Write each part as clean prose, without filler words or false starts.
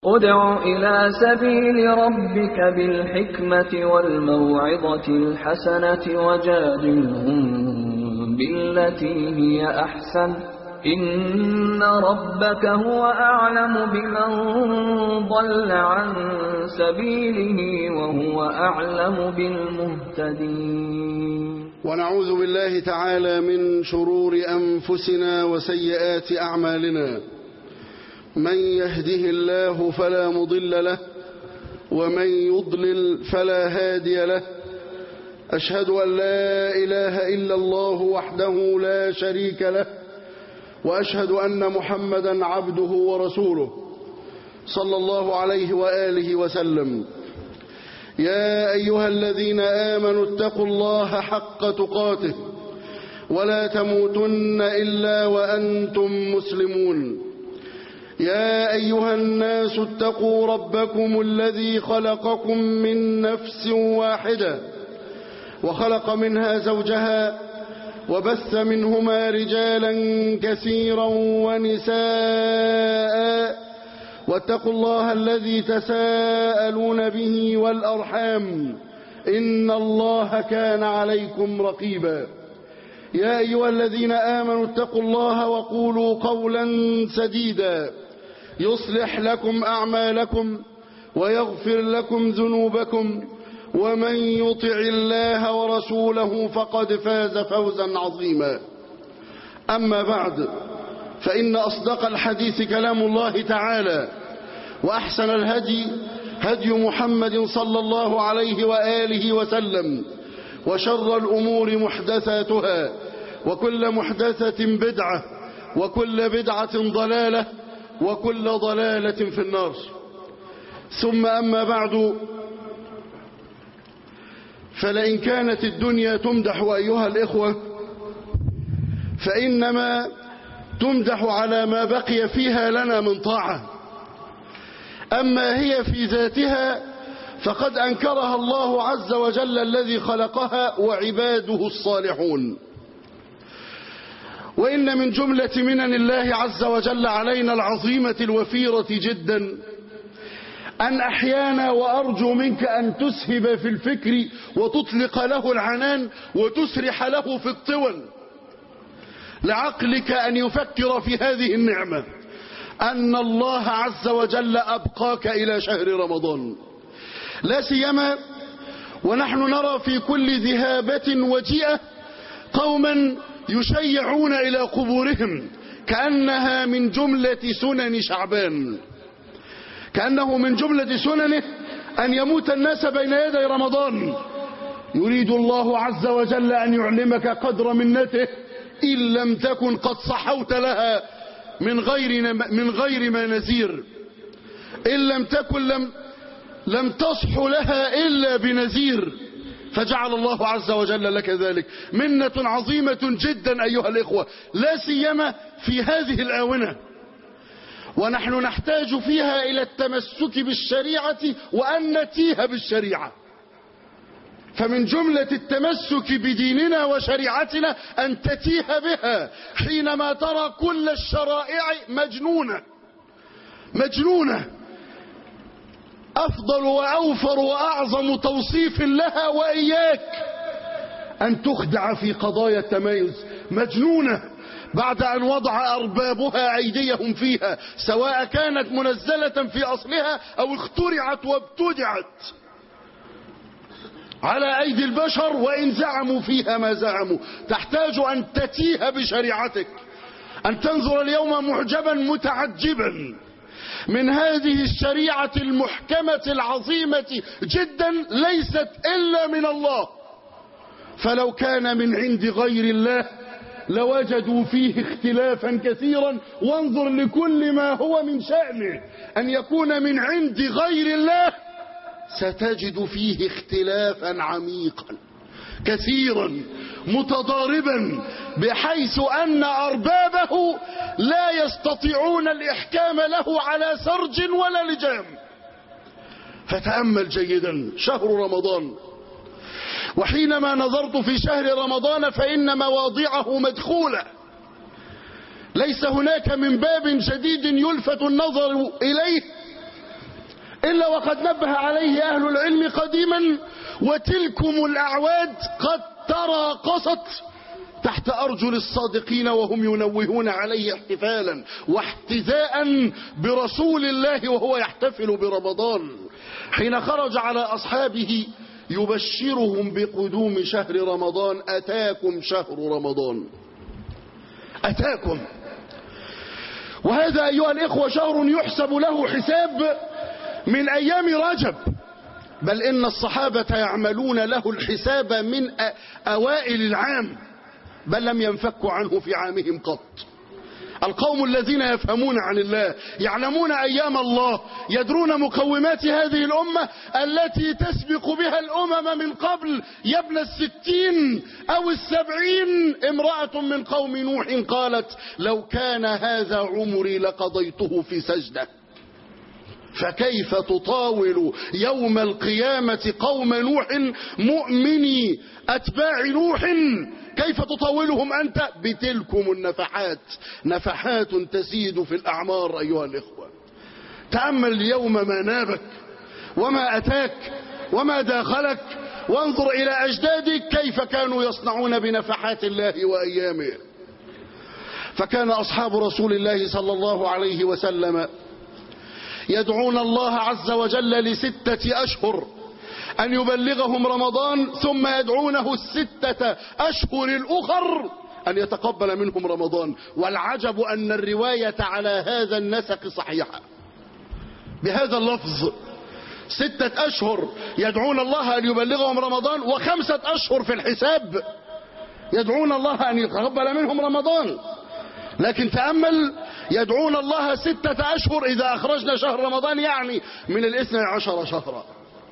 ادع إلى سبيل ربك بالحكمة والموعظة الحسنة وجادلهم بالتي هي أحسن إن ربك هو أعلم بمن ضل عن سبيله وهو أعلم بالمهتدين. ونعوذ بالله تعالى من شرور أنفسنا وسيئات أعمالنا، من يهده الله فلا مضل له ومن يضلل فلا هادي له. أشهد أن لا إله إلا الله وحده لا شريك له، وأشهد أن محمدا عبده ورسوله صلى الله عليه وآله وسلم. يا أيها الذين آمنوا اتقوا الله حق تقاته ولا تموتن إلا وأنتم مسلمون. يا أيها الناس اتقوا ربكم الذي خلقكم من نفس واحدة وخلق منها زوجها وبث منهما رجالا كثيرا ونساء، واتقوا الله الذي تساءلون به والأرحام إن الله كان عليكم رقيبا. يا أيها الذين آمنوا اتقوا الله وقولوا قولا سديدا يصلح لكم أعمالكم ويغفر لكم ذنوبكم، ومن يطع الله ورسوله فقد فاز فوزا عظيما. أما بعد، فإن أصدق الحديث كلام الله تعالى، وأحسن الهدي هدي محمد صلى الله عليه وآله وسلم، وشر الأمور محدثاتها، وكل محدثة بدعة، وكل بدعة ضلالة، وكل ضلالة في النار. ثم أما بعد، فلئن كانت الدنيا تمدح أيها الإخوة فإنما تمدح على ما بقي فيها لنا من طاعة، أما هي في ذاتها فقد أنكرها الله عز وجل الذي خلقها وعباده الصالحون. وإن من جملة منن الله عز وجل علينا العظيمة الوفيرة جدا أن أحيانا، وأرجو منك أن تسهب في الفكر وتطلق له العنان وتسرح له في الطول لعقلك أن يفكر في هذه النعمة، أن الله عز وجل أبقاك إلى شهر رمضان، لا سيما ونحن نرى في كل ذهابة وجيئة قوما يشيعون إلى قبورهم كأنها من جملة سنن شعبان، كأنه من جملة سننه أن يموت الناس بين يدي رمضان. يريد الله عز وجل أن يعلمك قدر منته إن لم تكن قد صحوت لها من غير ما نذير، إن لم تكن لم تصح لها إلا بنذير، فجعل الله عز وجل لك ذلك منة عظيمة جدا أيها الإخوة، لا سيما في هذه الآونة، ونحن نحتاج فيها إلى التمسك بالشريعة وأن نتيه بالشريعة. فمن جملة التمسك بديننا وشريعتنا أن تتيه بها حينما ترى كل الشرائع مجنونة، أفضل وأوفر وأعظم توصيف لها وإياك أن تخدع في قضايا التميز، مجنونة بعد أن وضع أربابها أيديهم فيها، سواء كانت منزلة في أصلها أو اخترعت وابتدعت على أيدي البشر، وإن زعموا فيها ما زعموا. تحتاج أن تتيه بشريعتك، أن تنظر اليوم معجبا متعجبا من هذه الشريعة المحكمة العظيمة جدا، ليست إلا من الله، فلو كان من عند غير الله لوجدوا فيه اختلافا كثيرا. وانظر لكل ما هو من شأنه أن يكون من عند غير الله ستجد فيه اختلافا عميقا كثيرا متضاربا، بحيث أن أربابه لا يستطيعون الإحكام له على سرج ولا لجام. فتأمل جيدا شهر رمضان، وحينما نظرت في شهر رمضان فإن مواضيعه مدخولة، ليس هناك من باب جديد يلفت النظر إليه وقد نبه عليه أهل العلم قديما: وتلكم الأعواد قد تراقصت تحت أرجل الصادقين وهم ينوهون عليه احتفالا واحتذاء برسول الله وهو يحتفل برمضان، حين خرج على أصحابه يبشرهم بقدوم شهر رمضان: أتاكم شهر رمضان، أتاكم. وهذا أيها الإخوة شهر يحسب له حساب من أيام رجب، بل إن الصحابة يعملون له الحساب من أوائل العام، بل لم ينفكوا عنه في عامهم قط. القوم الذين يفهمون عن الله يعلمون أيام الله، يدرون مقومات هذه الأمة التي تسبق بها الأمم من قبل. يا ابن 60 أو 70 امرأة من قوم نوح قالت: لو كان هذا عمري لقضيته في سجدة. فكيف تطاول يوم القيامة قوم نوح مؤمني أتباع نوح؟ كيف تطاولهم أنت بتلكم النفحات؟ نفحات تزيد في الأعمار أيها الإخوة. تأمل اليوم ما نابك وما أتاك وما داخلك، وانظر إلى أجدادك كيف كانوا يصنعون بنفحات الله وأيامه. فكان أصحاب رسول الله صلى الله عليه وسلم يدعون الله عز وجل ل6 أشهر أن يبلغهم رمضان، ثم يدعونه 6 أشهر الأخر أن يتقبل منهم رمضان. والعجب أن الرواية على هذا النسق صحيحة بهذا اللفظ: 6 أشهر يدعون الله أن يبلغهم رمضان، و5 أشهر في الحساب يدعون الله أن يتقبل منهم رمضان. لكن تأمل، يدعون الله 6 أشهر إذا أخرجنا شهر رمضان، يعني من 12 شهرا،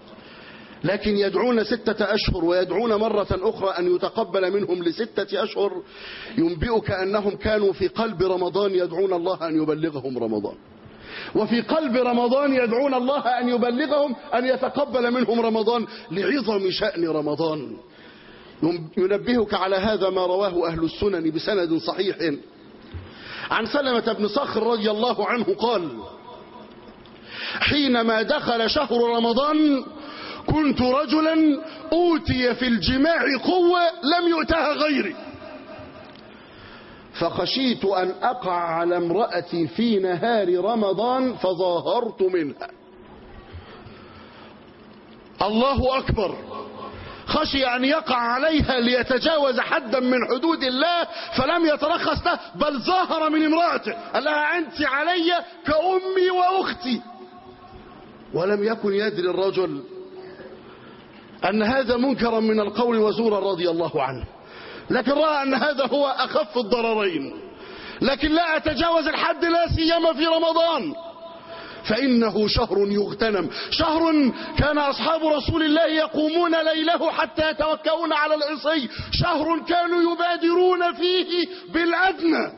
لكن يدعون 6 أشهر ويدعون مرة أخرى أن يتقبل منهم ل6 أشهر. ينبئك أنهم كانوا في قلب رمضان يدعون الله أن يبلغهم رمضان، وفي قلب رمضان يدعون الله أن يبلغهم أن يتقبل منهم رمضان لعظم شأن رمضان. ينبهك على هذا ما رواه أهل السنن بسند صحيح عن سلمة بن صخر رضي الله عنه قال: حينما دخل شهر رمضان كنت رجلا أوتي في الجماع قوة لم يؤتها غيري، فخشيت أن أقع على امرأتي في نهار رمضان فظاهرت منها. الله أكبر! خشي أن يقع عليها ليتجاوز حدا من حدود الله فلم يترخص له، بل ظاهر من امرأته، قال لها: أنت علي كأمي وأختي. ولم يكن يدري الرجل أن هذا منكرا من القول وزورا رضي الله عنه، لكن رأى أن هذا هو أخف الضررين. لكن لا أتجاوز الحد، لا سيما في رمضان، فإنه شهر يغتنم، شهر كان أصحاب رسول الله يقومون ليله حتى يتوكؤون على العصي، شهر كانوا يبادرون فيه بالأدنى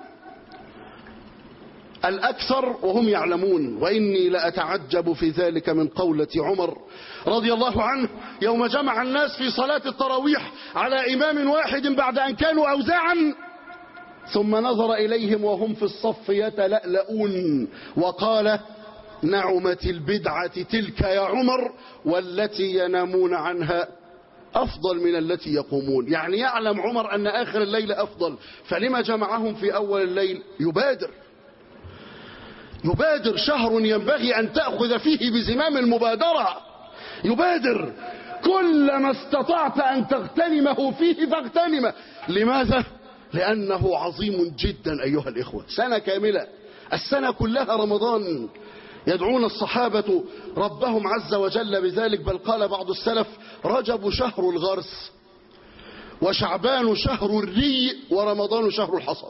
الأكثر وهم يعلمون. وإني لأتعجب في ذلك من قولة عمر رضي الله عنه يوم جمع الناس في صلاة التراويح على إمام واحد بعد أن كانوا أوزاعا، ثم نظر إليهم وهم في الصف يتلألؤون وقال: نعمت البدعة تلك يا عمر، والتي ينامون عنها أفضل من التي يقومون. يعني يعلم عمر أن آخر الليل أفضل، فلما جمعهم في أول الليل؟ يبادر شهر ينبغي أن تأخذ فيه بزمام المبادرة، يبادر كلما استطعت أن تغتنمه فيه فاغتنمه. لماذا؟ لأنه عظيم جدا أيها الإخوة. سنة كاملة، السنة كلها رمضان. يدعون الصحابة ربهم عز وجل بذلك، بل قال بعض السلف: رجب شهر الغرس، وشعبان شهر الري، ورمضان شهر الحصاد.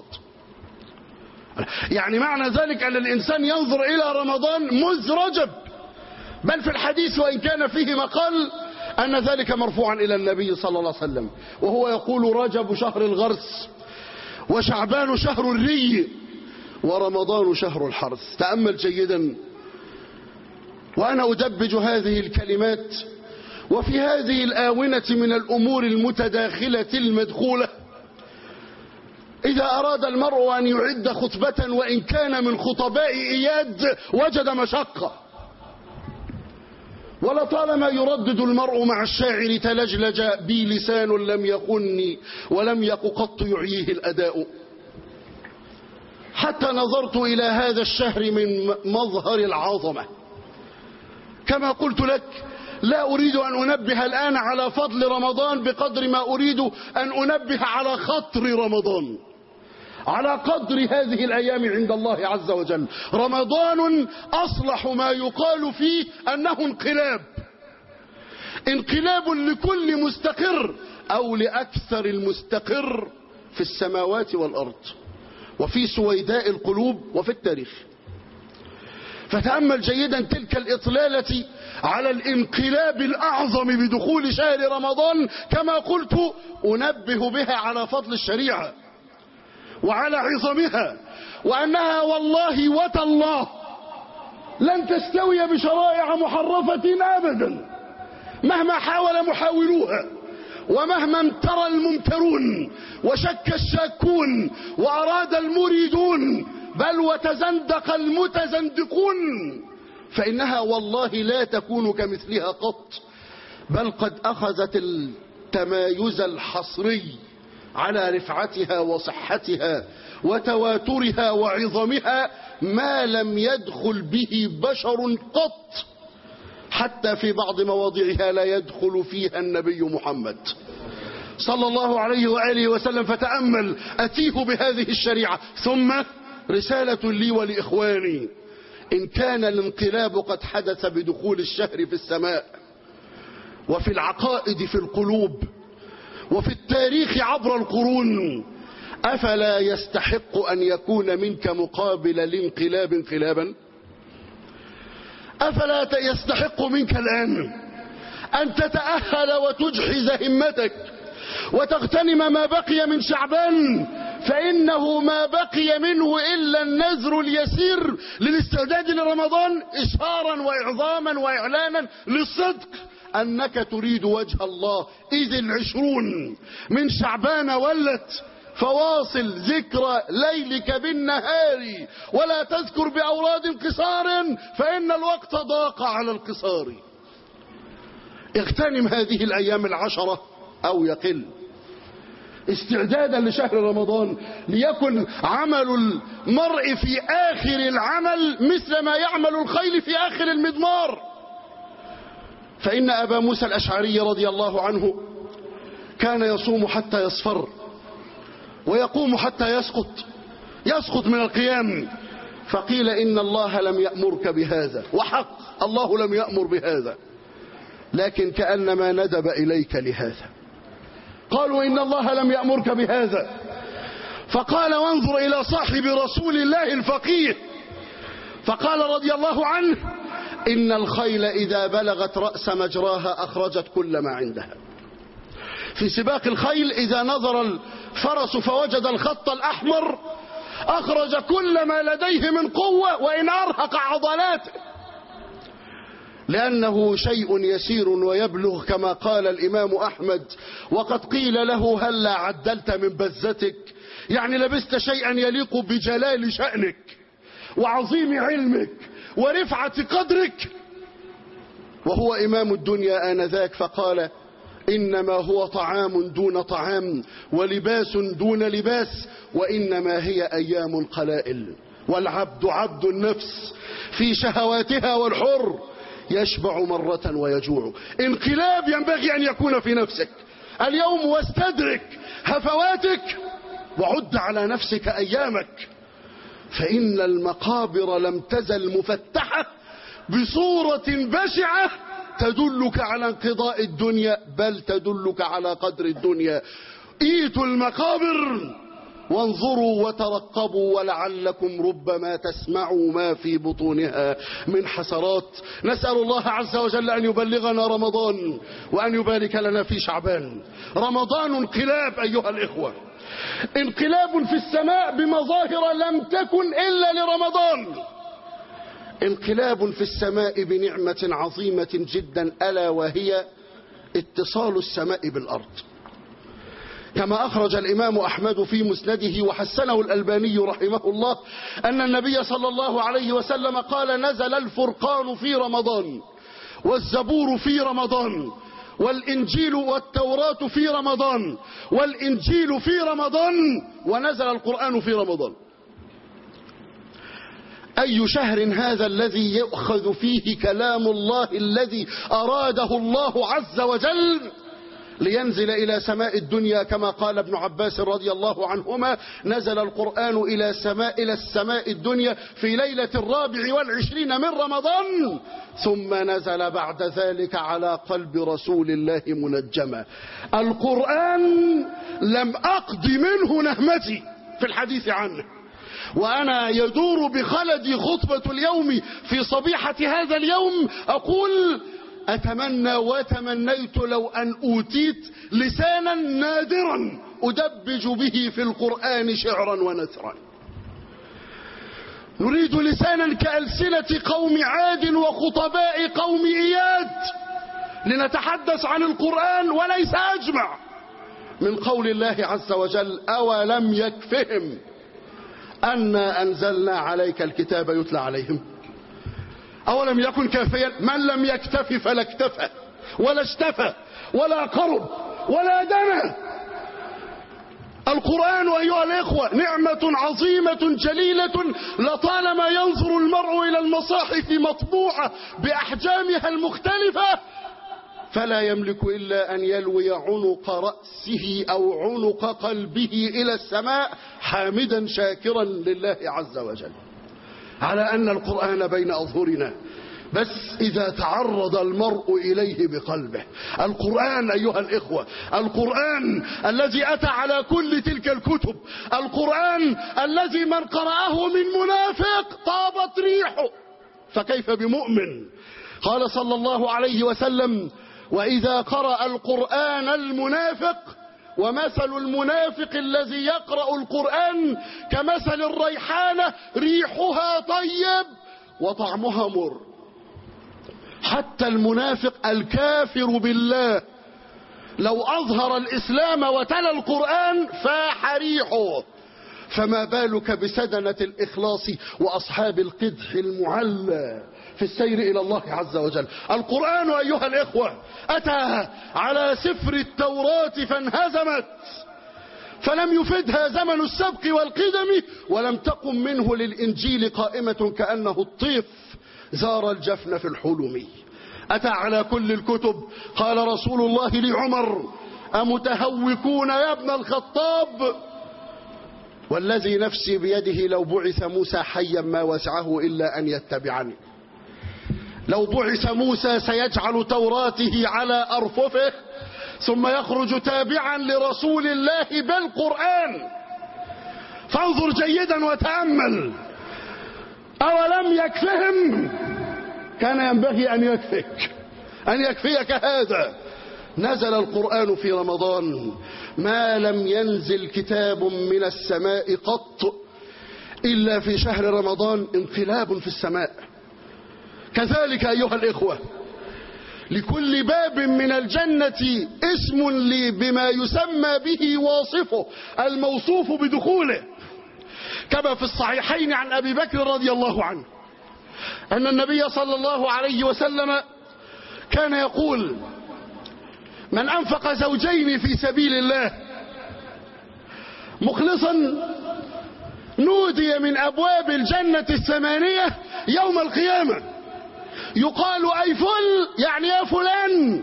يعني معنى ذلك أن الإنسان ينظر إلى رمضان مذ رجب، بل في الحديث وإن كان فيه مقال أن ذلك مرفوعا إلى النبي صلى الله عليه وسلم، وهو يقول: رجب شهر الغرس، وشعبان شهر الري، ورمضان شهر الحرث. تأمل جيدا وأنا أدبج هذه الكلمات، وفي هذه الآونة من الأمور المتداخلة المدخولة، إذا أراد المرء أن يعد خطبة وإن كان من خطباء إياد وجد مشقة. ولطالما يردد المرء مع الشاعر تلجلج بي لسان لم يخني ولم يك قط يعيه الأداء. حتى نظرت إلى هذا الشهر من مظهر العظمة. كما قلت لك لا أريد أن أنبه الآن على فضل رمضان بقدر ما أريد أن أنبه على خطر رمضان، على قدر هذه الأيام عند الله عز وجل. رمضان أصلح ما يقال فيه أنه انقلاب لكل مستقر أو لأكثر المستقر في السماوات والأرض وفي سويداء القلوب وفي التاريخ. فتأمل جيدا تلك الإطلالة على الانقلاب الأعظم بدخول شهر رمضان. كما قلت أنبه بها على فضل الشريعة وعلى عظمها، وأنها والله وتالله لن تستوي بشرائع محرفة أبدا مهما حاول محاولوها، ومهما امترى الممترون وشك الشاكون وأراد المريدون بل وتزندق المتزندقون، فإنها والله لا تكون كمثلها قط، بل قد أخذت التمايز الحصري على رفعتها وصحتها وتواترها وعظمها ما لم يدخل به بشر قط، حتى في بعض مواضعها لا يدخل فيها النبي محمد صلى الله عليه وآله وسلم. فتأمل أتيه بهذه الشريعة. ثم رسالة لي ولإخواني: إن كان الانقلاب قد حدث بدخول الشهر في السماء وفي العقائد في القلوب وفي التاريخ عبر القرون، أفلا يستحق أن يكون منك مقابل الانقلاب انقلابا؟ أفلا يستحق منك الآن أن تتأهل وتجحز همتك وتغتنم ما بقي من شعبان، فإنه ما بقي منه إلا النذر اليسير للاستعداد لرمضان، إشهارا وإعظاما وإعلانا للصدق أنك تريد وجه الله. إذ 20 من شعبان ولت، فواصل ذكر ليلك بالنهار ولا تذكر بأوراد قصار فإن الوقت ضاق على القصار. اغتنم هذه الأيام 10 أو يقل استعدادا لشهر رمضان، ليكن عمل المرء في آخر العمل مثل ما يعمل الخيل في آخر المضمار. فإن أبا موسى الأشعري رضي الله عنه كان يصوم حتى يصفر ويقوم حتى يسقط من القيام، فقيل إن الله لم يأمرك بهذا، وحق الله لم يأمر بهذا، لكن كأنما ندب إليك لهذا. قالوا إن الله لم يأمرك بهذا، فقال: وانظر إلى صاحب رسول الله الفقيه، فقال رضي الله عنه: إن الخيل إذا بلغت رأس مجراها أخرجت كل ما عندها. في سباق الخيل إذا نظر الفرس فوجد الخط الأحمر أخرج كل ما لديه من قوة وإن أرهق عضلاته، لأنه شيء يسير ويبلغ كما قال الإمام أحمد: وقد قيل له هلا عدلت من بزتك، يعني لبست شيئا يليق بجلال شأنك وعظيم علمك ورفعة قدرك، وهو إمام الدنيا آنذاك. فقال: إنما هو طعام دون طعام ولباس دون لباس، وإنما هي أيام القلائل، والعبد عبد النفس في شهواتها، والحر يشبع مرة ويجوع. انقلاب ينبغي أن يكون في نفسك اليوم، واستدرك هفواتك وعد على نفسك أيامك، فإن المقابر لم تزل مفتحة بصورة بشعة تدلك على انقضاء الدنيا، بل تدلك على قدر الدنيا. ايتوا المقابر وانظروا وترقبوا ولعلكم ربما تسمعوا ما في بطونها من حسرات. نسأل الله عز وجل أن يبلغنا رمضان وأن يبارك لنا في شعبان. رمضان انقلاب أيها الإخوة، انقلاب في السماء بمظاهر لم تكن إلا لرمضان، انقلاب في السماء بنعمة عظيمة جدا، ألا وهي اتصال السماء بالأرض. كما أخرج الإمام أحمد في مسنده وحسنه الألباني رحمه الله أن النبي صلى الله عليه وسلم قال: نزل الفرقان في رمضان والزبور في رمضان، والإنجيل والتوراة في رمضان، والإنجيل في رمضان، ونزل القرآن في رمضان. أي شهر هذا الذي يؤخذ فيه كلام الله الذي أراده الله عز وجل لينزل إلى سماء الدنيا، كما قال ابن عباس رضي الله عنهما: نزل القرآن إلى السماء الدنيا في ليلة 24 من رمضان، ثم نزل بعد ذلك على قلب رسول الله منجما. القرآن لم أقض منه نهمتي في الحديث عنه، وأنا يدور بخلدي خطبة اليوم في صبيحة هذا اليوم أقول: أتمنى وتمنيت لو أن أوتيت لسانا نادرا أدبج به في القرآن شعرا ونثرا. نريد لسانا كألسنة قوم عاد وخطباء قوم إياد لنتحدث عن القرآن، وليس أجمع من قول الله عز وجل: أولم يكفهم أنا أنزلنا عليك الكتاب يتلى عليهم. أولم يكن كافيا؟ من لم يكتف فلا اكتفى ولا اشتفى ولا قرب ولا دنا. القرآن أيها الإخوة نعمة عظيمة جليلة، لطالما ينظر المرء إلى المصاحف مطبوعة بأحجامها المختلفة فلا يملك إلا أن يلوي عنق رأسه أو عنق قلبه إلى السماء حامدا شاكرا لله عز وجل على أن القرآن بين أظهرنا، بس إذا تعرض المرء إليه بقلبه. القرآن أيها الإخوة، القرآن الذي أتى على كل تلك الكتب، القرآن الذي من قرأه من منافق طابت ريحه، فكيف بمؤمن؟ قال صلى الله عليه وسلم: وإذا قرأ القرآن المنافق، ومثل المنافق الذي يقرأ القرآن كمثل الريحانة ريحها طيب وطعمها مر. حتى المنافق الكافر بالله لو أظهر الإسلام وتلا القرآن فاح ريحه، فما بالك بسدنة الإخلاص وأصحاب القدح المعلى في السير إلى الله عز وجل. القرآن أيها الإخوة أتى على سفر التوراة فانهزمت، فلم يفدها زمن السبق والقدم، ولم تقم منه للإنجيل قائمة كأنه الطيف زار الجفن في الحلم. أتى على كل الكتب. قال رسول الله لعمر: أمتهوكون يا ابن الخطاب؟ والذي نفسي بيده لو بعث موسى حيا ما وسعه إلا أن يتبعني. لو بعث موسى سيجعل توراته على أرففه ثم يخرج تابعا لرسول الله بالقرآن. فانظر جيدا وتأمل. أولم يكفهم؟ كان ينبغي أن يكفيك هذا. نزل القرآن في رمضان، ما لم ينزل كتاب من السماء قط إلا في شهر رمضان انقلاب في السماء. كذلك أيها الإخوة لكل باب من الجنة اسم بما يسمى به واصفه الموصوف بدخوله، كما في الصحيحين عن أبي بكر رضي الله عنه أن النبي صلى الله عليه وسلم كان يقول: من أنفق زوجين في سبيل الله مخلصا نودي من أبواب الجنة 8 يوم القيامة، يقال أي فل، يعني يا فلان.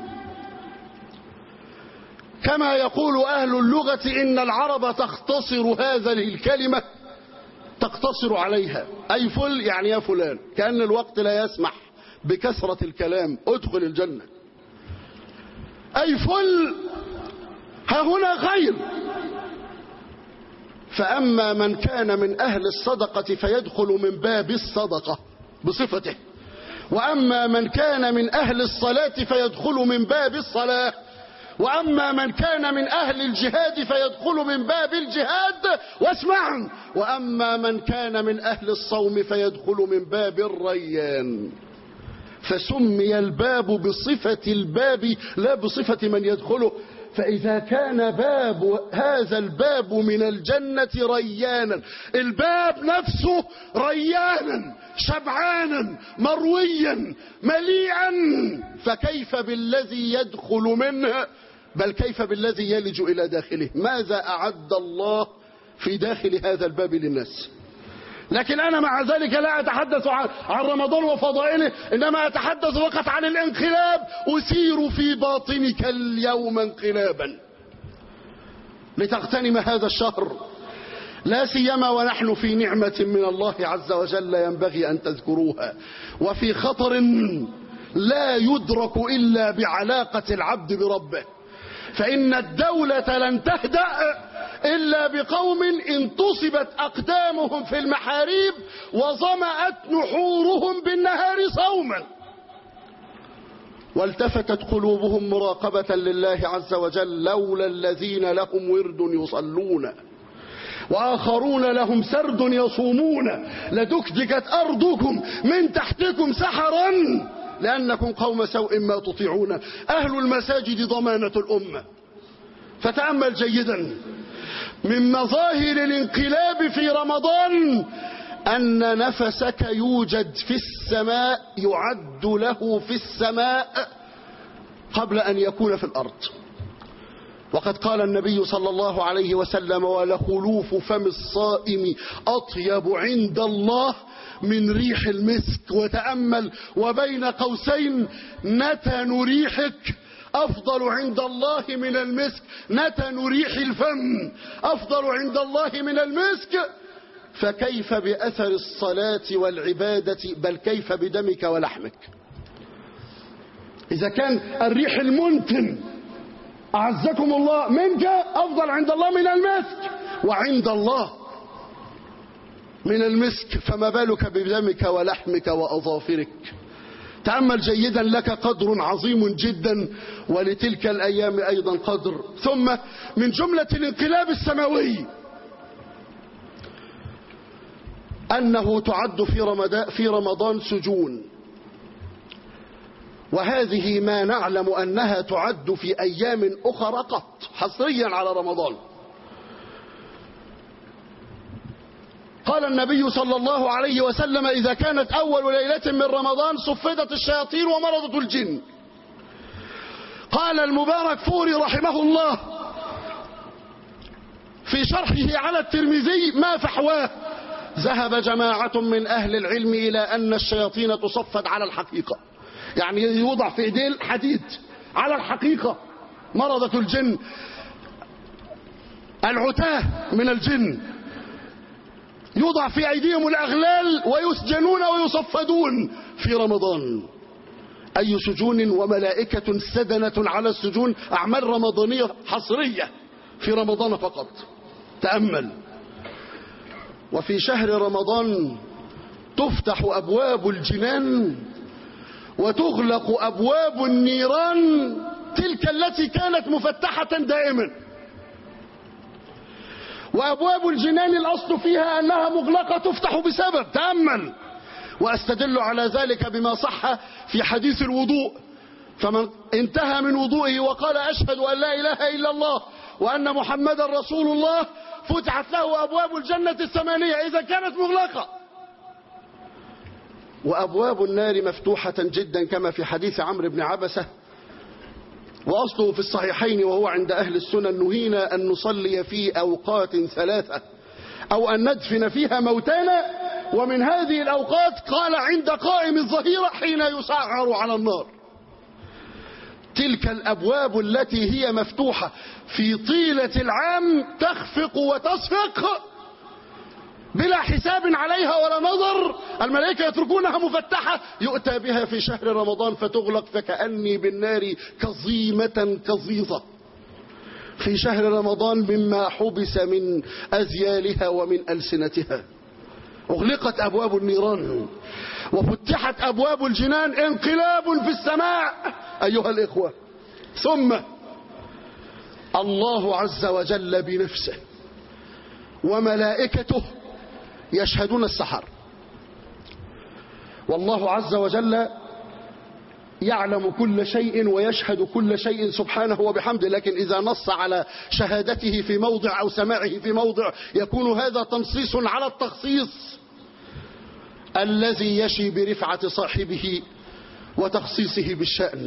كما يقول أهل اللغة إن العرب تختصر هذه الكلمة، تقتصر عليها، أي فل يعني يا فلان، كأن الوقت لا يسمح بكثرة الكلام، ادخل الجنة. أي فل ها هنا خير. فأما من كان من أهل الصدقة فيدخل من باب الصدقة بصفته، وأما من كان من أهل الصلاة فيدخل من باب الصلاة، وأما من كان من أهل الجهاد فيدخل من باب الجهاد، واسمعا، وأما من كان من أهل الصوم فيدخل من باب الريان. فسمي الباب بصفة الباب لا بصفة من يدخله، فإذا كان باب هذا الباب من الجنة ريانا، الباب نفسه ريانا شبعانا مرويا مليئا، فكيف بالذي يدخل منه، بل كيف بالذي يلج إلى داخله؟ ماذا أعد الله في داخل هذا الباب للناس؟ لكن أنا مع ذلك لا أتحدث عن رمضان وفضائله، إنما أتحدث فقط عن الانقلاب. أسير في باطنك اليوم انقلابا لتغتنم هذا الشهر، لا سيما ونحن في نعمة من الله عز وجل ينبغي أن تذكروها، وفي خطر لا يدرك إلا بعلاقة العبد بربه. فإن الدولة لن تهدأ إلا بقوم انتصبت أقدامهم في المحاريب وظمأت نحورهم بالنهار صوما، والتفتت قلوبهم مراقبة لله عز وجل. لولا الذين لهم ورد يصلون وآخرون لهم سرد يصومون لدكدكت أرضكم من تحتكم سحرا لأنكم قوم سوء ما تطيعون. أهل المساجد ضمانة الأمة. فتأمل جيدا، من مظاهر الانقلاب في رمضان أن نفسك يوجد في السماء، يعد له في السماء قبل أن يكون في الأرض. وقد قال النبي صلى الله عليه وسلم: ولخلوف فم الصائم أطيب عند الله من ريح المسك. وتأمل: وبين قوسين: نتن ريحك أفضل عند الله من المسك. نتن ريح الفم أفضل عند الله من المسك. فكيف بأثر الصلاة والعبادة، بل كيف بدمك ولحمك؟ إذا كان الريح المنتن أعزكم الله منك أفضل عند الله من المسك، وعند الله من المسك، فما بالك بدمك ولحمك وأظافرك؟ تأمل جيدا، لك قدر عظيم جدا، ولتلك الأيام أيضا قدر. ثم من جملة الانقلاب السماوي أنه تعد في رمضان سجون، وهذه ما نعلم أنها تعد في أيام أخرى قط، حصريا على رمضان. قال النبي صلى الله عليه وسلم: إذا كانت أول ليلة من رمضان صفدت الشياطين ومرضت الجن. قال المبارك فوري رحمه الله في شرحه على الترمذي: ما فحواه، ذهب جماعة من أهل العلم إلى أن الشياطين تصفد على الحقيقة، يعني يوضع في ايديه حديد على الحقيقة. مرضة الجن، العتاه من الجن، يوضع في أيديهم الأغلال ويسجنون ويصفدون في رمضان. أي سجون وملائكة سدنة على السجون، أعمال رمضانية حصرية في رمضان فقط. تأمل. وفي شهر رمضان تفتح أبواب الجنان وتغلق أبواب النيران، تلك التي كانت مفتحة دائما. وأبواب الجنان الأصل فيها أنها مغلقة تفتح بسبب. تأمل. وأستدل على ذلك بما صح في حديث الوضوء: فمن انتهى من وضوئه وقال: أشهد أن لا إله إلا الله وأن محمدا رسول الله، فتحت له أبواب الجنة الثمانية إذا كانت مغلقة. وأبواب النار مفتوحة جدا كما في حديث عمرو بن عبسة، وأصله في الصحيحين وهو عند أهل السنن: نهينا أن نصلي في أوقات ثلاثة أو أن ندفن فيها موتانا. ومن هذه الأوقات قال: عند قائم الظهيرة حين يسعر على النار. تلك الأبواب التي هي مفتوحة في طيلة العام تخفق وتصفق بلا حساب عليها ولا نظر، الملائكة يتركونها مفتحة، يؤتى بها في شهر رمضان فتغلق، فكأني بالنار كظيمة كظيظة في شهر رمضان مما حبس من أذيالها ومن ألسنتها. أغلقت أبواب النيران وفتحت أبواب الجنان، انقلاب في السماء أيها الإخوة. ثم الله عز وجل بنفسه وملائكته يشهدون السحر. والله عز وجل يعلم كل شيء ويشهد كل شيء سبحانه وبحمده، لكن إذا نص على شهادته في موضع أو سماعه في موضع يكون هذا تنصيص على التخصيص الذي يشي برفعة صاحبه وتخصيصه بالشأن.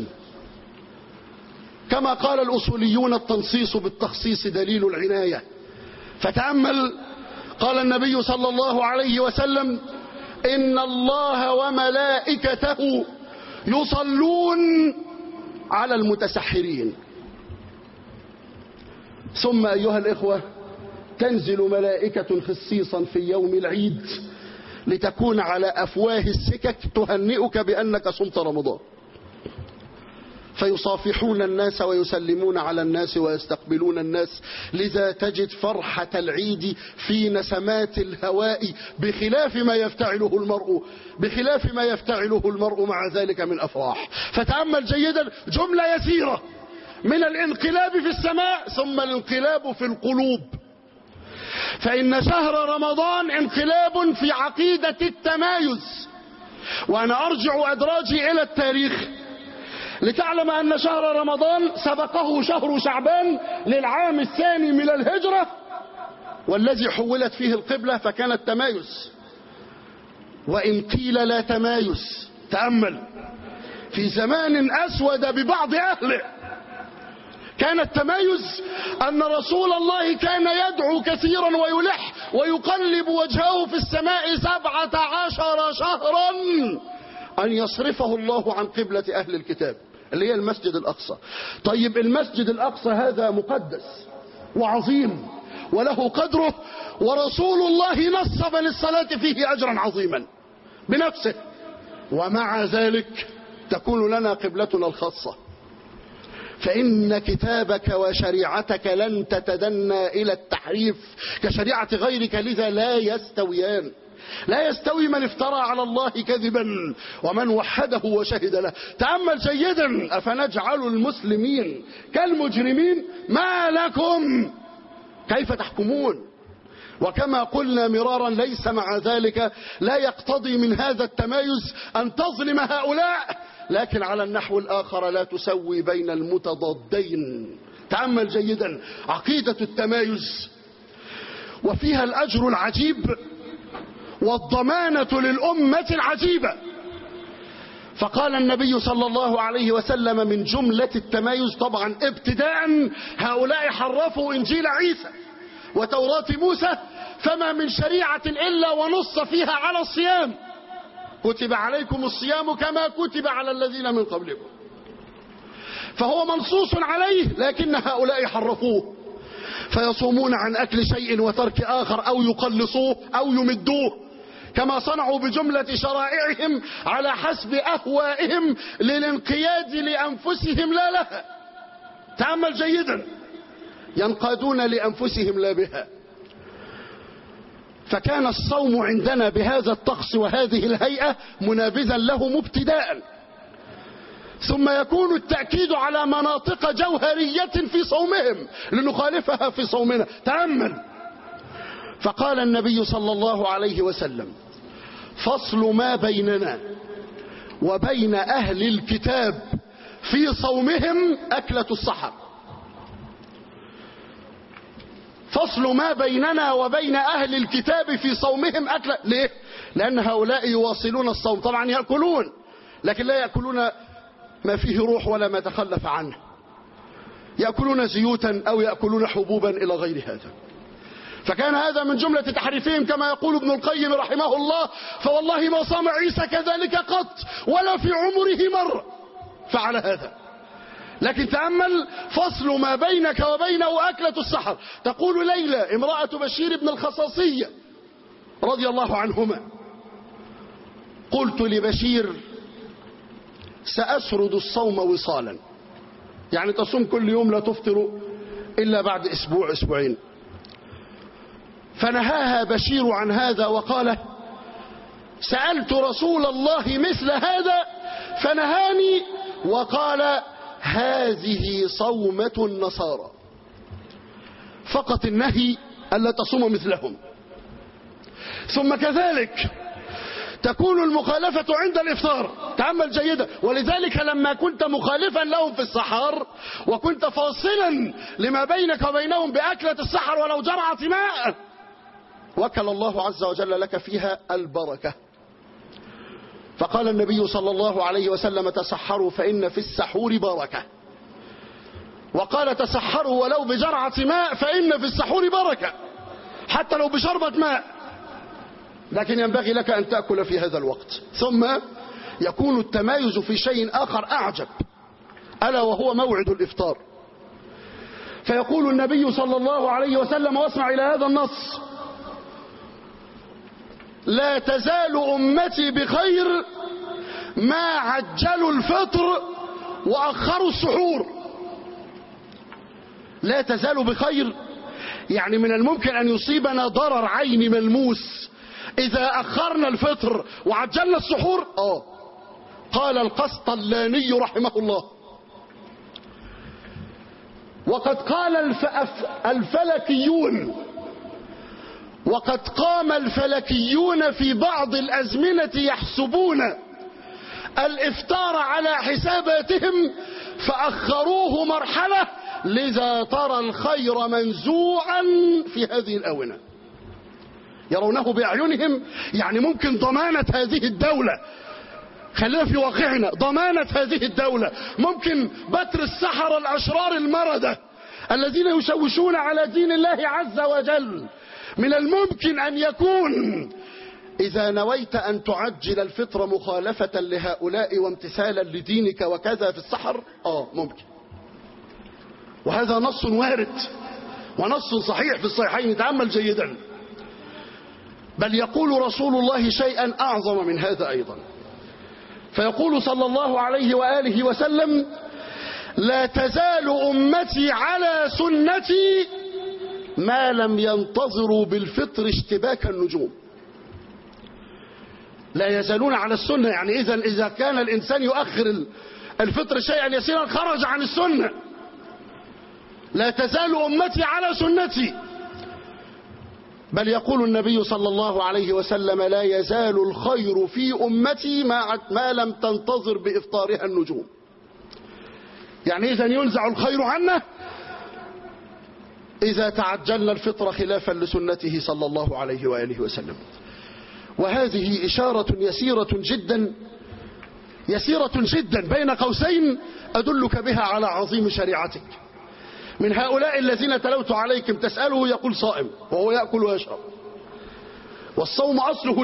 كما قال الأصوليون: التنصيص بالتخصيص دليل العناية. فتأمل، قال النبي صلى الله عليه وسلم: إن الله وملائكته يصلون على المتسحرين. ثم أيها الإخوة تنزل ملائكة خصيصا في يوم العيد لتكون على أفواه السكك تهنئك بأنك صمت رمضان، فيصافحون الناس ويسلمون على الناس ويستقبلون الناس. لذا تجد فرحة العيد في نسمات الهواء بخلاف ما يفتعله المرء مع ذلك من أفراح. فتأمل جيدا جملة يسيرة من الانقلاب في السماء ثم الانقلاب في القلوب. فإن شهر رمضان انقلاب في عقيدة التمايز. وأنا أرجع أدراجي إلى التاريخ لتعلم أن شهر رمضان سبقه شهر شعبان للعام الثاني من الهجرة، والذي حولت فيه القبلة، فكان التمايز. وإن قيل لا تمايز، تأمل، في زمان أسود ببعض أهله كان التمايز أن رسول الله كان يدعو كثيرا ويلح ويقلب وجهه في السماء 17 شهرا أن يصرفه الله عن قبلة أهل الكتاب اللي هي المسجد الأقصى. طيب المسجد الأقصى هذا مقدس وعظيم وله قدره، ورسول الله نصب للصلاة فيه أجرا عظيما بنفسه، ومع ذلك تكون لنا قبلتنا الخاصة. فإن كتابك وشريعتك لن تتدنى إلى التحريف كشريعة غيرك، لذا لا يستويان. لا يستوي من افترى على الله كذبا ومن وحده وشهد له. تأمل جيدا: أفنجعل المسلمين كالمجرمين؟ ما لكم كيف تحكمون؟ وكما قلنا مرارا ليس مع ذلك لا يقتضي من هذا التمايز أن تظلم هؤلاء، لكن على النحو الآخر لا تسوي بين المتضادين. تأمل جيدا عقيدة التمايز، وفيها الأجر العجيب والضمانة للأمة العجيبة. فقال النبي صلى الله عليه وسلم من جملة التمايز، طبعا ابتداء هؤلاء حرفوا إنجيل عيسى وتوراة موسى، فما من شريعة إلا ونص فيها على الصيام: كتب عليكم الصيام كما كتب على الذين من قبلكم. فهو منصوص عليه، لكن هؤلاء حرفوه فيصومون عن أكل شيء وترك آخر، أو يقلصوه أو يمدوه، كما صنعوا بجملة شرائعهم على حسب أهوائهم للانقياد لأنفسهم لا لها. تأمل جيدا، ينقادون لأنفسهم لا بها. فكان الصوم عندنا بهذا الطقس وهذه الهيئة منابذا لهم ابتداء، ثم يكون التأكيد على مناطق جوهرية في صومهم لنخالفها في صومنا. تأمل، فقال النبي صلى الله عليه وسلم: فصل ما بيننا وبين أهل الكتاب في صومهم أكلة السحر. فصل ما بيننا وبين أهل الكتاب في صومهم أكلة. ليه؟ لأن هؤلاء يواصلون الصوم، طبعا يأكلون، لكن لا يأكلون ما فيه روح ولا ما تخلف عنه، يأكلون زيوتا أو يأكلون حبوبا إلى غير هذا. فكان هذا من جملة تحريفهم، كما يقول ابن القيم رحمه الله: فوالله ما صام عيسى كذلك قط ولا في عمره مرة فعل هذا. لكن تأمل، فصل ما بينك وبينه أكلة السحر. تقول ليلى امرأة بشير بن الخصاصية رضي الله عنهما: قلت لبشير: سأسرد الصوم وصالا، يعني تصوم كل يوم لا تفطر إلا بعد أسبوع أسبوعين. فنهاها بشير عن هذا وقال: سألت رسول الله مثل هذا فنهاني وقال: هذه صومة النصارى. فقط النهي ألا تصوم مثلهم. ثم كذلك تكون المخالفة عند الإفطار. تأمل جيدا. ولذلك لما كنت مخالفا لهم في السحر وكنت فاصلا لما بينك وبينهم بأكلة السحر ولو جرعة ماء، وكل الله عز وجل لك فيها البركة. فقال النبي صلى الله عليه وسلم: تسحروا فإن في السحور بركة. وقال: تسحروا ولو بجرعة ماء فإن في السحور بركة، حتى لو بشربة ماء، لكن ينبغي لك أن تأكل في هذا الوقت. ثم يكون التمايز في شيء آخر أعجب، ألا وهو موعد الإفطار. فيقول النبي صلى الله عليه وسلم، واسمع إلى هذا النص: لا تزال أمتي بخير ما عجلوا الفطر وأخروا السحور. لا تزال بخير، يعني من الممكن أن يصيبنا ضرر عيني ملموس إذا أخرنا الفطر وعجلنا السحور. قال القسطلاني رحمه الله: وقد قال الفلكيون، وقد قام الفلكيون في بعض الأزمنة يحسبون الإفطار على حساباتهم فأخروه مرحلة، لذا ترى الخير منزوعا في هذه الآونة. يرونه بأعينهم، يعني ممكن ضمانة هذه الدولة، خلينا في واقعنا، ضمانة هذه الدولة، ممكن بتر السحرة الأشرار المردة الذين يشوشون على دين الله عز وجل، من الممكن أن يكون إذا نويت أن تعجل الفطر مخالفة لهؤلاء وامتثالا لدينك وكذا في السحر، ممكن. وهذا نص وارد ونص صحيح في الصحيحين. تأمل جيدا. بل يقول رسول الله شيئا أعظم من هذا أيضا، فيقول صلى الله عليه وآله وسلم: لا تزال أمتي على سنتي ما لم ينتظروا بالفطر اشتباك النجوم. لا يزالون على السنة، يعني إذا كان الإنسان يؤخر الفطر شيئا يسيرا خرج عن السنة. لا تزال أمتي على سنتي. بل يقول النبي صلى الله عليه وسلم: لا يزال الخير في أمتي ما لم تنتظر بإفطارها النجوم. يعني إذا ينزع الخير عنا إذا تعجلنا الفطر خلافا لسنته صلى الله عليه وآله وسلم. وهذه إشارة يسيرة جدا بين قوسين أدلك بها على عظيم شريعتك. من هؤلاء الذين تلوت عليكم تسأله يقول صائم وهو يأكل ويشرب. والصوم أصله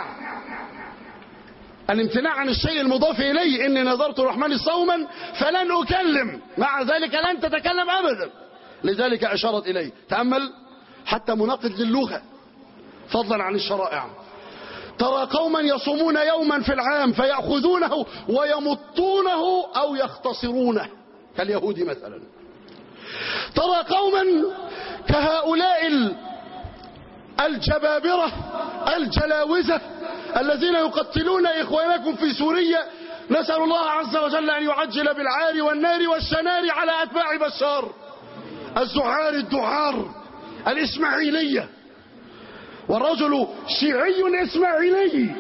الامتناع عن الشيء المضاف إليه. إني نذرت الرحمن صوما فلن أكلم، مع ذلك لن تتكلم أبدا، لذلك أشارت إليه. تأمل، حتى مناقض للغة فضلا عن الشرائع. ترى قوما يصومون يوما في العام فيأخذونه ويمطونه أو يختصرونه كاليهود مثلا. ترى قوما كهؤلاء الجبابرة الجلاوزة الذين يقتلون إخوانكم في سوريا، نسأل الله عز وجل أن يعجل بالعار والنار والشنار على أتباع بشار، الزعار الدعار الإسماعيلية، والرجل شيعي إسماعيلي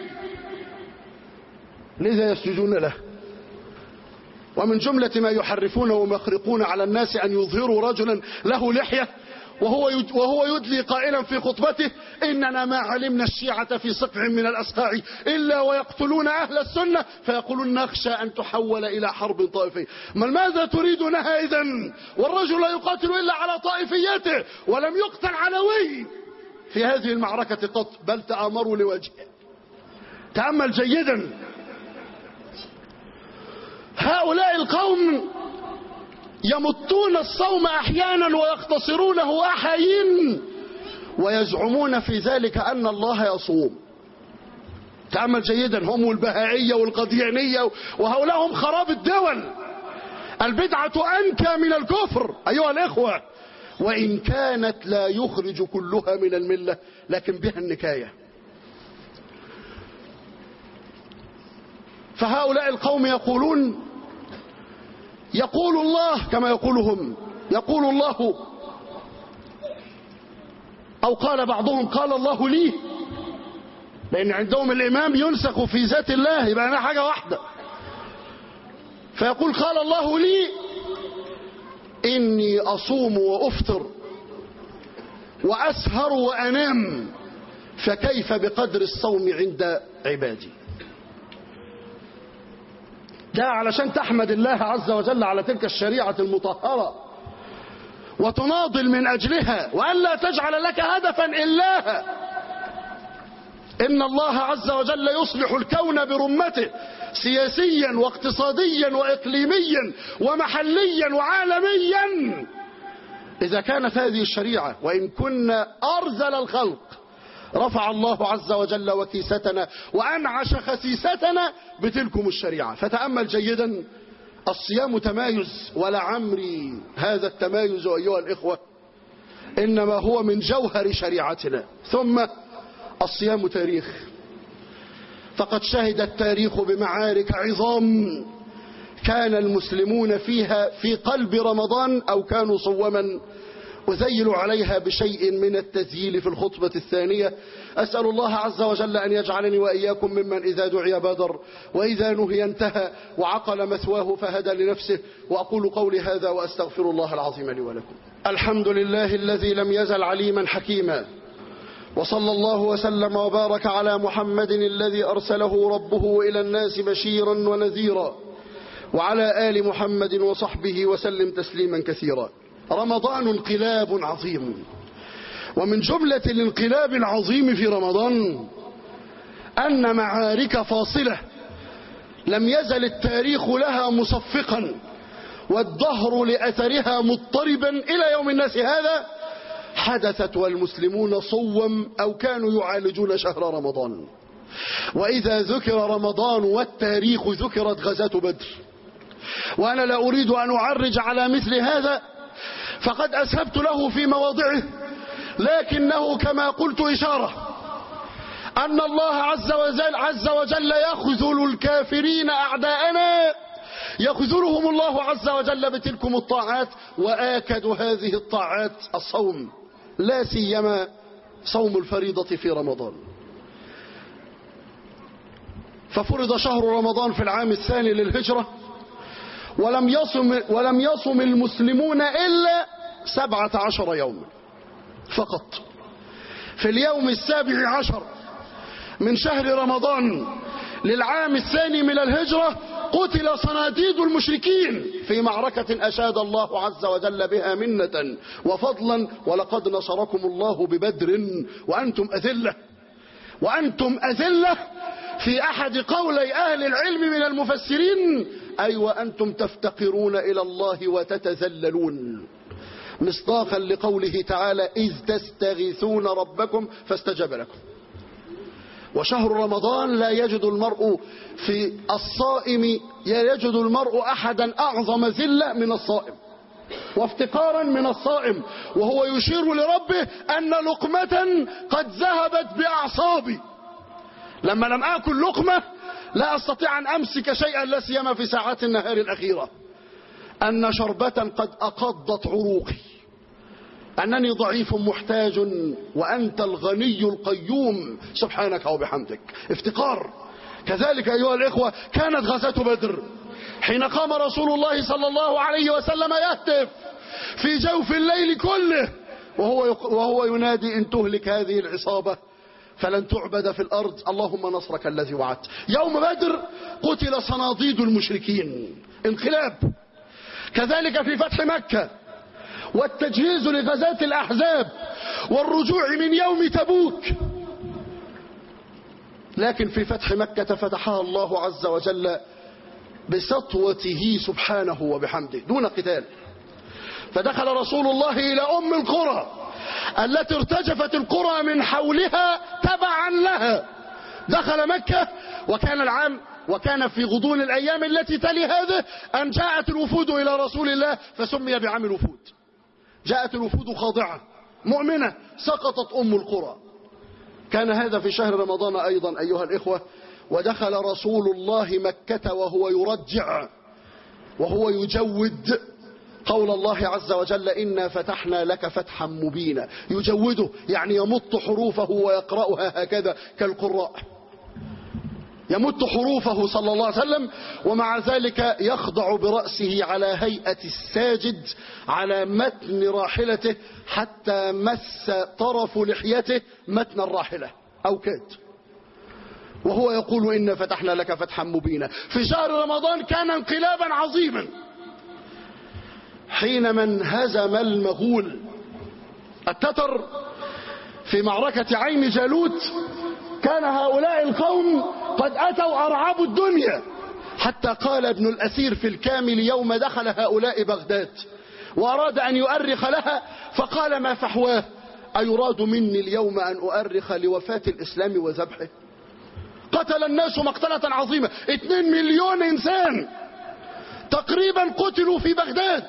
لذا يسجدون له. ومن جملة ما يحرفون ومخرقون على الناس أن يظهروا رجلا له لحية وهو يدلي قائلا في خطبته: إننا ما علمنا الشيعة في سقع من الأسقاع إلا ويقتلون أهل السنة، فيقولون نخشى أن تحول إلى حرب طائفية. ماذا تريدونها إذن؟ والرجل لا يقاتل إلا على طائفيته، ولم يقتل علوي في هذه المعركة قط، بل تآمروا لوجهه. تأمل جيدا. هؤلاء القوم يمطون الصوم أحيانا ويختصرونه أحايين، ويزعمون في ذلك أن الله يصوم. تأمل جيدا. هم البهائية والقديانية وهؤلاء هم خراب الدول. البدعة أنكى من الكفر أيها الإخوة، وإن كانت لا يخرج كلها من الملة، لكن بها النكاية. فهؤلاء القوم يقولون: يقول الله، كما يقولهم، يقول الله، أو قال بعضهم: قال الله لي. لأن عندهم الإمام ينسخ في ذات الله، يبقى أنا حاجة واحدة. فيقول قال الله لي إني أصوم وأفطر وأسهر وأنام، فكيف بقدر الصوم عند عبادي؟ ده علشان تحمد الله عز وجل على تلك الشريعة المطهرة وتناضل من أجلها، وألا تجعل لك هدفا إلاها. إن الله عز وجل يصلح الكون برمته سياسيا واقتصاديا وإقليميا ومحليا وعالميا إذا كانت هذه الشريعة. وإن كنا أرذل الخلق رفع الله عز وجل وكيستنا وأنعش خسيستنا بتلكم الشريعة. فتأمل جيدا، الصيام تمايز، ولعمري هذا التمايز أيها الإخوة إنما هو من جوهر شريعتنا. ثم الصيام تاريخ، فقد شهد التاريخ بمعارك عظام كان المسلمون فيها في قلب رمضان أو كانوا صوما. أذيل عليها بشيء من التذييل في الخطبة الثانية. أسأل الله عز وجل أن يجعلني وإياكم ممن إذا دعي بادر وإذا نهي انتهى وعقل مثواه فهدى لنفسه. وأقول قولي هذا وأستغفر الله العظيم لي ولكم. الحمد لله الذي لم يزل عليما حكيما، وصلى الله وسلم وبارك على محمد الذي أرسله ربه إلى الناس بشيرا ونذيرا، وعلى آل محمد وصحبه وسلم تسليما كثيرا. رمضان انقلاب عظيم، ومن جملة الانقلاب العظيم في رمضان أن معارك فاصلة لم يزل التاريخ لها مصفقا والدهر لأثرها مضطربا إلى يوم الناس هذا حدثت والمسلمون صوم أو كانوا يعالجون شهر رمضان. وإذا ذكر رمضان والتاريخ ذكرت غزاة بدر. وأنا لا أريد أن أعرج على مثل هذا فقد أسهبت له في مواضعه، لكنه كما قلت إشارة أن الله عز وجل يخذل الكافرين أعداءنا، يخذلهم الله عز وجل بتلكم الطاعات، وآكد هذه الطاعات الصوم، لا سيما صوم الفريضة في رمضان. ففرض شهر رمضان في العام الثاني للهجرة، ولم يصم المسلمون إلا 17 يوما فقط. في اليوم 17 من شهر رمضان للعام الثاني من الهجرة قتل صناديد المشركين في معركة أشاد الله عز وجل بها منة وفضلا: ولقد نصركم الله ببدر وأنتم أذلة في أحد قولي أهل العلم من المفسرين، أي وأنتم تفتقرون إلى الله وتتذللون، مصداقا لقوله تعالى: إذ تستغيثون ربكم فاستجاب لكم. وشهر رمضان لا يجد المرء في الصائم يجد المرء أحدا أعظم ذلة من الصائم وافتقارا من الصائم، وهو يشير لربه أن لقمة قد ذهبت بأعصابي، لما لم آكل لقمة لا أستطيع أن أمسك شيئا، لا سيما في ساعات النهار الأخيرة، أن شربة قد أقضت عروقي، أنني ضعيف محتاج وأنت الغني القيوم سبحانك وبحمدك. افتقار. كذلك أيها الإخوة كانت غزاة بدر، حين قام رسول الله صلى الله عليه وسلم يهتف في جوف الليل كله وهو ينادي: إن تهلك هذه العصابة فلن تعبد في الأرض، اللهم نصرك الذي وعدت. يوم بدر قتل صناديد المشركين، انقلاب. كذلك في فتح مكة والتجهيز لغزاة الأحزاب والرجوع من يوم تبوك. لكن في فتح مكة فتحها الله عز وجل بسطوته سبحانه وبحمده دون قتال، فدخل رسول الله إلى أم القرى التي ارتجفت القرى من حولها تبعا لها. دخل مكة وكان في غضون الأيام التي تلي هذه أن جاءت الوفود إلى رسول الله فسمي بعام الوفود. جاءت الوفود خاضعة مؤمنة، سقطت أم القرى. كان هذا في شهر رمضان أيضا أيها الإخوة. ودخل رسول الله مكة وهو يرجع وهو يجود قول الله عز وجل إنا فتحنا لك فتحا مبينا، يجوده يعني يمط حروفه ويقرأها هكذا كالقراء، يمد حروفه صلى الله عليه وسلم، ومع ذلك يخضع برأسه على هيئة الساجد على متن راحلته حتى مس طرف لحيته متن الراحلة أو كاد، وهو يقول إنا فتحنا لك فتحا مبينا. في شهر رمضان كان انقلابا عظيما حينما انهزم المغول التتر في معركة عين جالوت. كان هؤلاء القوم قد أتوا أرعبوا الدنيا، حتى قال ابن الأثير في الكامل يوم دخل هؤلاء بغداد وأراد أن يؤرخ لها فقال ما فحواه، أيراد مني اليوم أن أؤرخ لوفاة الإسلام وذبحه؟ قتل الناس مقتلة عظيمة، 2 مليون إنسان تقريبا قتلوا في بغداد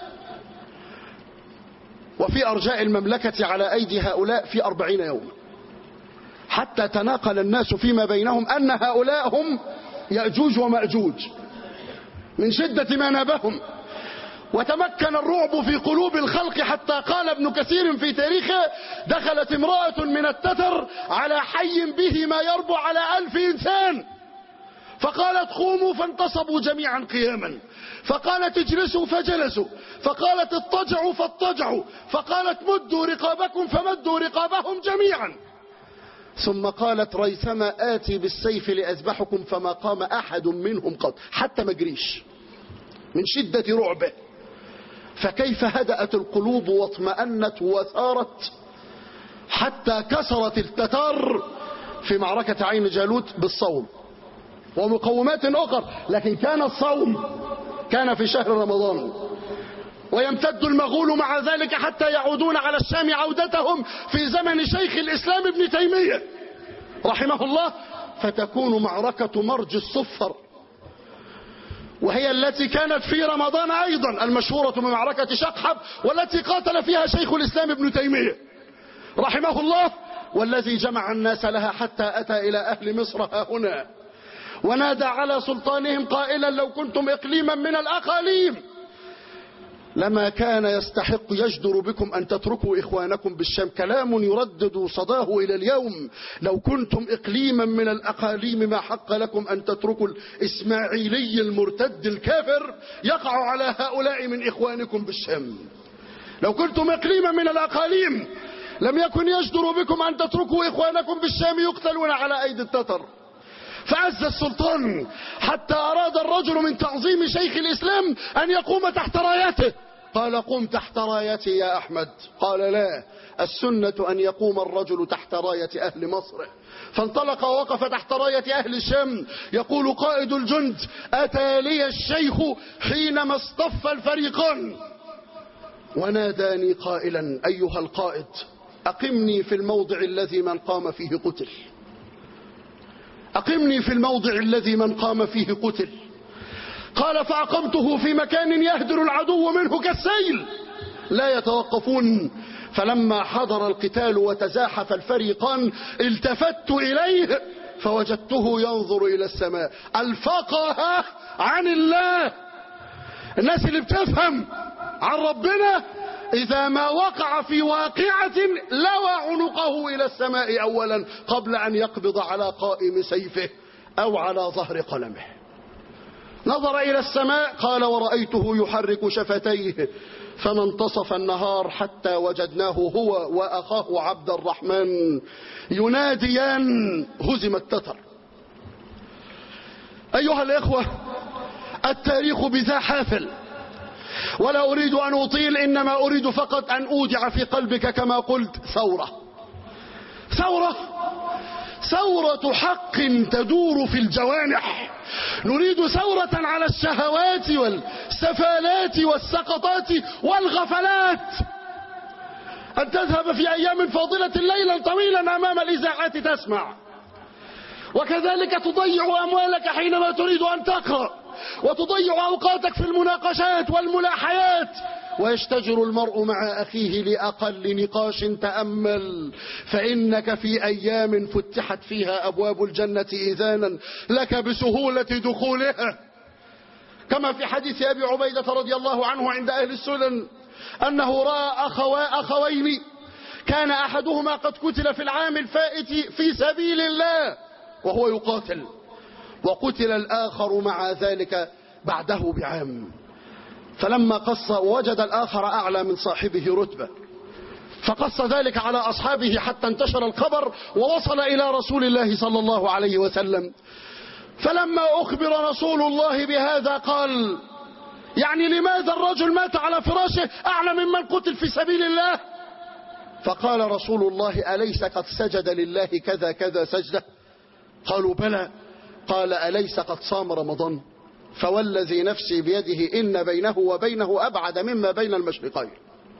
وفي أرجاء المملكة على أيدي هؤلاء في 40 يوم، حتى تناقل الناس فيما بينهم أن هؤلاء هم يأجوج ومأجوج من شدة ما نابهم. وتمكن الرعب في قلوب الخلق حتى قال ابن كثير في تاريخه دخلت امرأة من التتر على حي به ما يربو على 1000 إنسان فقالت قوموا فانتصبوا جميعا قياما، فقالت اجلسوا فجلسوا، فقالت اضطجعوا فاضطجعوا، فقالت مدوا رقابكم فمدوا رقابهم جميعا، ثم قالت ريثما آتي بالسيف لأذبحكم فما قام أحد منهم قط، حتى ما جريش من شدة رعبه. فكيف هدأت القلوب واطمأنت وثارت حتى كسرت التتار في معركة عين جالوت بالصوم ومقومات أخرى، لكن كان الصوم كان في شهر رمضان. ويمتد المغول مع ذلك حتى يعودون على الشام عودتهم في زمن شيخ الإسلام ابن تيمية رحمه الله، فتكون معركة مرج الصفر، وهي التي كانت في رمضان أيضا المشهورة بمعركة شقحب، والتي قاتل فيها شيخ الإسلام ابن تيمية رحمه الله، والذي جمع الناس لها حتى أتى إلى أهل مصر هنا ونادى على سلطانهم قائلا لو كنتم إقليما من الأقاليم لما كان يستحق يجدر بكم أن تتركوا إخوانكم بالشام. كلام يردد صداه إلى اليوم، لو كنتم إقليما من الأقاليم ما حق لكم أن تتركوا الإسماعيلي المرتد الكافر يقع على هؤلاء من إخوانكم بالشام. لو كنتم إقليما من الأقاليم لم يكن يجدر بكم أن تتركوا إخوانكم بالشام يقتلون على أيدي التتر. فعز السلطان حتى أراد الرجل من تعظيم شيخ الإسلام أن يقوم تحت رايته، قال قم تحت رايتي يا أحمد، قال لا، السنة أن يقوم الرجل تحت راية أهل مصر. فانطلق ووقف تحت راية أهل الشام. يقول قائد الجند أتى لي الشيخ حينما اصطف الفريقان وناداني قائلا أيها القائد أقمني في الموضع الذي من قام فيه قتل، أقمني في الموضع الذي من قام فيه قتل. قال فأقمته في مكان يهدر العدو منه كالسيل لا يتوقفون. فلما حضر القتال وتزاحف الفريقان التفت إليه فوجدته ينظر إلى السماء. الفقه عن الله، الناس اللي بتفهم عن ربنا إذا ما وقع في واقعة لوى عنقه إلى السماء أولا قبل أن يقبض على قائم سيفه أو على ظهر قلمه. نظر إلى السماء قال ورأيته يحرك شفتيه فما انتصف النهار حتى وجدناه هو وأخاه عبد الرحمن يناديان هزم التتر. أيها الإخوة التاريخ بذا حافل، ولا أريد أن أطيل، إنما أريد فقط أن أودع في قلبك كما قلت ثورة حق تدور في الجوانح. نريد ثورة على الشهوات والسفالات والسقطات والغفلات، أن تذهب في أيام فاضلة ليلا طويلا أمام الإذاعات تسمع، وكذلك تضيع أموالك حينما تريد أن تقرأ، وتضيع أوقاتك في المناقشات والملاحيات، ويشتجر المرء مع أخيه لأقل نقاش. تأمل فإنك في أيام فتحت فيها أبواب الجنة إذانا لك بسهولة دخولها، كما في حديث أبي عبيدة رضي الله عنه عند أهل السنن أنه رأى أخوين كان أحدهما قد قتل في العام الفائت في سبيل الله وهو يقاتل، وقتل الآخر مع ذلك بعده بعام، فلما قص وجد الآخر أعلى من صاحبه رتبة، فقص ذلك على أصحابه حتى انتشر الخبر ووصل إلى رسول الله صلى الله عليه وسلم. فلما أخبر رسول الله بهذا قال: يعني لماذا الرجل مات على فراشه أعلى ممن قتل في سبيل الله؟ فقال رسول الله: أليس قد سجد لله كذا كذا سجدة؟ قالوا: بلى. قال: أليس قد صام رمضان؟ فوالذي نفسي بيده إن بينه وبينه أبعد مما بين المشرقين.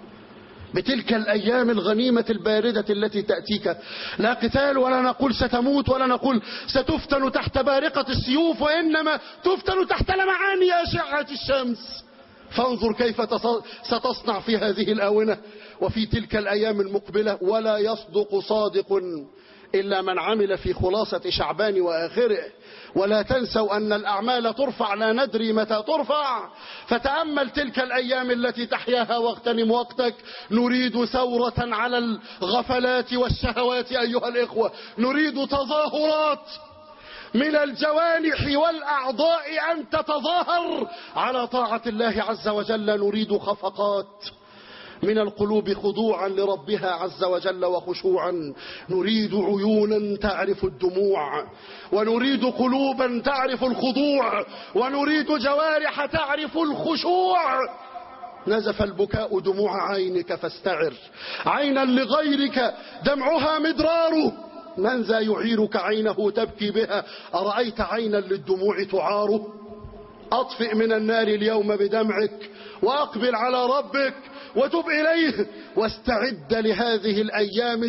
بتلك الأيام الغنيمة الباردة التي تأتيك، لا قتال ولا نقول ستموت ولا نقول ستفتن تحت بارقة السيوف، وإنما تفتن تحت لمعان أشعة الشمس. فانظر كيف ستصنع في هذه الآونة وفي تلك الأيام المقبلة. ولا يصدق صادق إلا من عمل في خلاصة شعبان وآخره. ولا تنسوا أن الأعمال ترفع لا ندري متى ترفع، فتأمل تلك الأيام التي تحياها واغتنم وقتك. نريد ثورة على الغفلات والشهوات أيها الإخوة، نريد تظاهرات من الجوانح والأعضاء أن تتظاهر على طاعة الله عز وجل. نريد خفقات من القلوب خضوعا لربها عز وجل وخشوعا. نريد عيونا تعرف الدموع، ونريد قلوبا تعرف الخضوع، ونريد جوارح تعرف الخشوع. نزف البكاء دموع عينك فاستعر، عينا لغيرك دمعها مدرار. من ذا يعيرك عينه تبكي بها؟ أرأيت عينا للدموع تعار؟ أطفئ من النار اليوم بدمعك، وأقبل على ربك وتب إليه، واستعد لهذه الأيام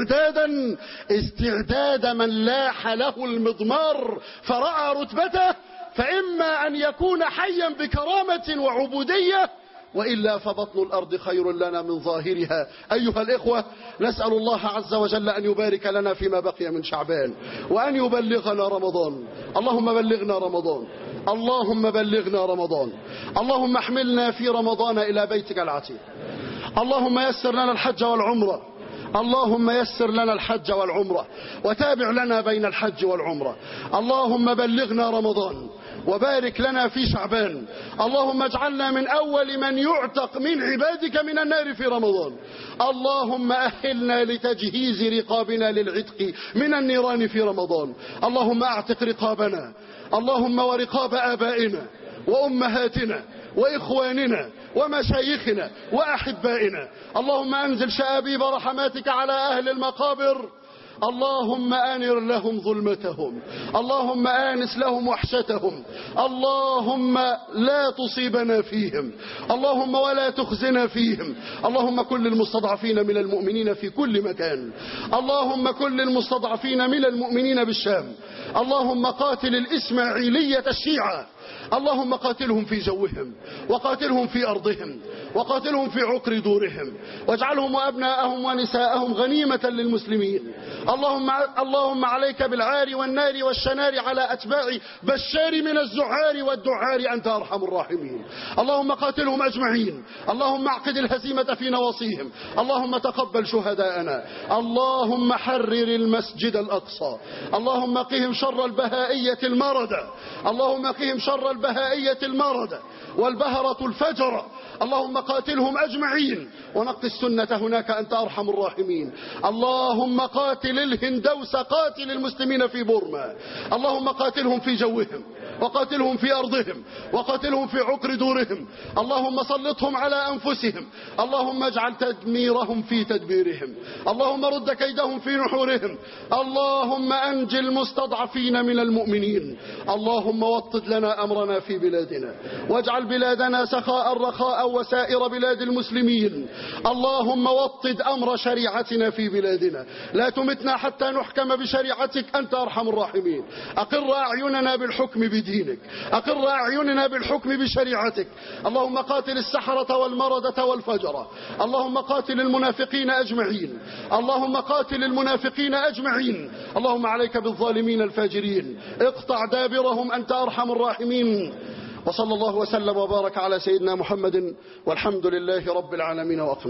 استعداد من لاح له المضمار فرأى رتبته، فإما أن يكون حيا بكرامة وعبودية، وإلا فبطن الأرض خير لنا من ظاهرها. أيها الإخوة، نسأل الله عز وجل أن يبارك لنا فيما بقي من شعبان، وأن يبلغنا رمضان. اللهم بلغنا رمضان، اللهم بلغنا رمضان. اللهم احملنا في رمضان إلى بيتك العتيق. اللهم يسر لنا الحج والعمرة، اللهم يسر لنا الحج والعمرة، وتابع لنا بين الحج والعمرة. اللهم بلغنا رمضان وبارك لنا في شعبان. اللهم اجعلنا من أول من يعتق من عبادك من النار في رمضان. اللهم أهلنا لتجهيز رقابنا للعتق من النيران في رمضان. اللهم اعتق رقابنا، اللهم ورقاب آبائنا وأمهاتنا وإخواننا ومشايخنا وأحبائنا. اللهم أنزل شآبيب رحماتك على أهل المقابر. اللهم آنر لهم ظلمتهم، اللهم آنس لهم وحشتهم. اللهم لا تصيبنا فيهم، اللهم ولا تخزنا فيهم. اللهم كل المستضعفين من المؤمنين في كل مكان، اللهم كل المستضعفين من المؤمنين بالشام. اللهم قاتل الإسماعيلية الشيعة، اللهم قاتلهم في جوهم، وقاتلهم في أرضهم، وقاتلهم في عقر دورهم، واجعلهم وأبناءهم ونساءهم غنيمة للمسلمين. اللهم عليك بالعار والنار والشنار على أتباع بشار من الزعار والدعار، أنت أرحم الراحمين. اللهم قاتلهم أجمعين، اللهم اعقد الهزيمة في نواصيهم. اللهم تقبل شهداءنا. اللهم حرر المسجد الأقصى. اللهم قهم شر البهائية المردة، اللهم قهم شر البهائية المردة والبهرة الفجرة. اللهم قاتلهم أجمعين ونقض السنة هناك، أنت أرحم الراحمين. اللهم قاتل الهندوس، قاتل المسلمين في بورما. اللهم قاتلهم في جوهم، وقاتلهم في أرضهم، وقاتلهم في عقر دورهم. اللهم سلطهم على أنفسهم. اللهم اجعل تدميرهم في تدبيرهم. اللهم رد كيدهم في نحورهم. اللهم أنج المستضعفين من المؤمنين. اللهم وطد لنا أمرنا في بلادنا، واجعل بلادنا سخاء رخاء وسائر بلاد المسلمين. اللهم وطد أمر شريعتنا في بلادنا، لا تمتنا حتى نحكم بشريعتك، أنت أرحم الراحمين. أقر أعيننا بالحكم بدينك، أقر أعيننا بالحكم بشريعتك. اللهم قاتل السحرة والمردة والفجرة. اللهم قاتل المنافقين أجمعين، اللهم قاتل المنافقين أجمعين. اللهم عليك بالظالمين الفاجرين، اقطع دابرهم، أنت أرحم الراحمين. وصلى الله وسلم وبارك على سيدنا محمد، والحمد لله رب العالمين وأقم.